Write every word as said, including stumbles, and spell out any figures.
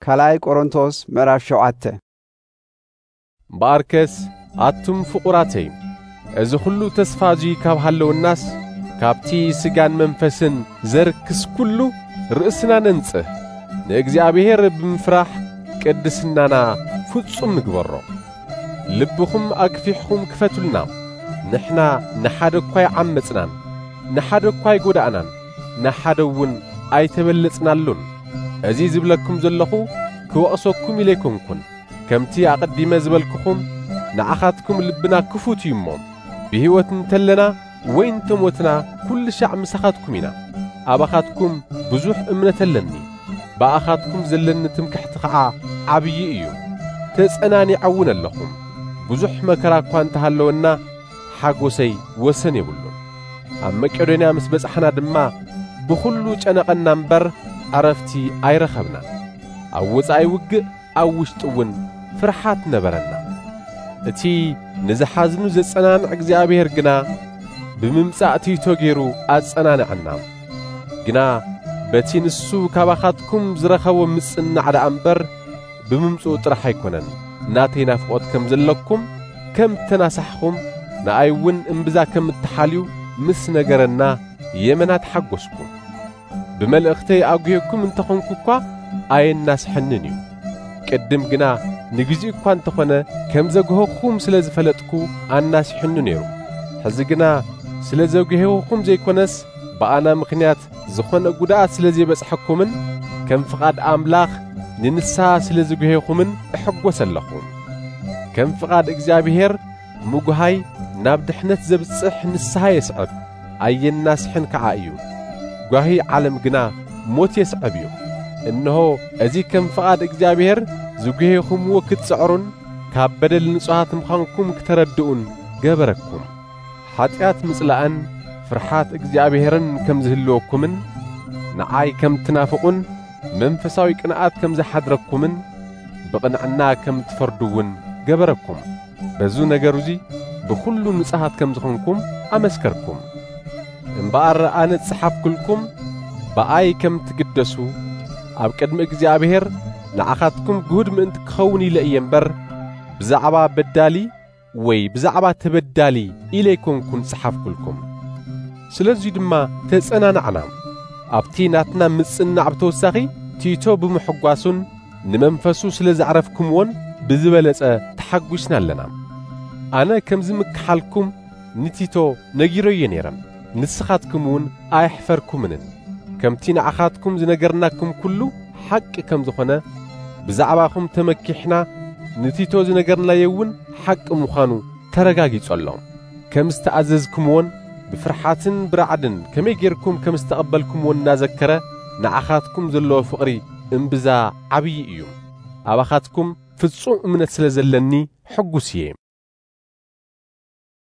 كالاي قرنطوس ምዕራፍ ሸውዓተ باركس አቱም ፍቁራተይ እዚ ሁሉ ተስፋጂ ካብ ሃለው الناس ካብቲ ስጋን መንፈስን ዘርክስ ኩሉ ርእስና ነንጽህ ንእግዚአብሔር ብምፍራህ ቅድስናና ፍጹም ንግበሮ ልብኹም አክፊሕኩም ክፈቱልና ንሕና ንሓደኳይ ዓመጽናን ንሓደኳይ ጎዳእናን ንሓደውን ኣይተበለጽናሉን እዚ ዝብለኩም ዘለኹ ክወቕሰኩም ኢለይኩምኩን ከምቲ አቀዲመ ዝበልኩኹም ንዓኻትኩም ልብና ክፉት ይሞ ብህይወት እንተለና ወይ እንተሞትና ኩል ሻዕ ምሳኻትኩም ኢና አባኻትኩም ብዙሕ እምነት ኣለኒ በአኻትኩም ዘለኒ ትምክሕቲ ኸዓ ዓብይ እዩ ተጸናኒዐውን ኣለኹም ብዙሕ መከራ እኳ እንተሃለወና ሓጎሰይ ወሰን የብሉን ኣብ መቄዶንያ ምስ በጻሕና ድማ ብኹሉ ጨነቐና እምበር ዓረፍቲ ኣይረኸብና ኣብ ወጻኢ ውግእ ኣብ ውሽጥውን ፍርሓት ነበረና እቲ ንዝሓዝኑ ዘጸናንዕ እግዚአብሔር ግና ብምምጻእ ቲቶ ገይሩ ኣጸናንዐና ግና በቲ ንሱ ካባኻትኩም ዝረኸቦ ምጽናዕ ደኣ እምበር ብምምጽኡ ጥራሕ ኣይኮነን ናተይ ናፍቆት ከም ዘለኩም ከም ተናሳሕኹም ንኣይውን እምብዛ ከም እትሓልዩ ምስ ነገረና የመናት ሓጐስኩም ብመልእኽተይ ኣጉየኩም እንተኾንኩ እኳ ኣየናስሐንን እዩ ቅድም ግና ንግዚእ እኳ እንተኾነ ከም ዘግሆኹም ስለ ዝፈለጥኩ ኣናስሕኑ ነይሩ ሕዚ ግና ስለ ዘግሆኹም ዘይኮነስ በኣና ምኽንያት ዝኾነ ጉዳኣት ስለ ዘይበጽሐኩምን ከም ፍቓድ ኣምላኽ ንንስሓ ስለ ዝግሆኹምን እሕጐስ ኣለኹ ከም ፍቓድ እግዚአብሔር ምጉሃይ ናብ ድሕነት ዘብጽሕ ንስሓ የስዕብ ኣየናስሕን ከዓ እዩ ጓሂ ዓለም ግና ሞት የስዕብ እዩ እነሆ እዚ ከም ፍቓድ እግዚአብሔር ዝግሆኹምዎ ክትጽዕሩን ካብ በደል ንጹሓት ምዃንኩም ክተረድኡን ገበረኩም ኃጢአት ምጽላእን ፍርሓት እግዚአብሔርን ከም ዝህልወኩምን ንዓይ ከም ትናፍቁን መንፈሳዊ ቅንዓት ከም ዝሓድረኩምን ብቕንዕና ከም ትፈርዱውን ገበረኩም በዙ ነገር እዚ ብኹሉ ንጹሓት ከም ዝኾንኩም ኣመስከርኩም እምበኣር ኣነ ጽሓፍኩልኩም በኣይ ከም ትግደሱ ኣብ ቅድሚ እግዚአብሔር ንዓኻትኩም ግሁድ ምእንቲ ክኸውን ኢለ እየ እምበር ብዛዕባ በዳሊ ወይ ብዛዕባ ተበዳሊ ኢለይኮንኩን ጽሓፍኩልኩም ስለዙይ ድማ ተጸናንዕና ኣብቲ ናትና ምጽናዕ ብተወሳኺ ቲቶ ብምሕጓሱን ንመንፈሱ ስለ ዝዓረፍኩምዎን ብዝበለጸ ተሓጒስና ኣለና ኣነ ከም ዝምክሓልኩም ንቲቶ ነጊሮየ ነይረ ንስኻትኩምውን ኣይሕፈርኩምንን ከምቲ ንዓኻትኩም ዝነገርናኩም ኩሉ ሓቂ ከም ዝኾነ ብዛዕባኹም ተመኪሕና ንቲቶ ዝነገርናየውን ሓቂ ምዃኑ ተረጋጊጹ ኣሎ ከም ዝተኣዘዝኩምዎን ብፍርሓትን ብራዕድን ከመይ ጌርኩም ከም ዝተቐበልኩምዎን እናዘከረ ንዓኻትኩም ዘለዎ ፍቕሪ እምብዛ ዓብይ እዩ ኣባኻትኩም ፍጹም እምነት ስለ ዘለኒ ሕጉስ እየ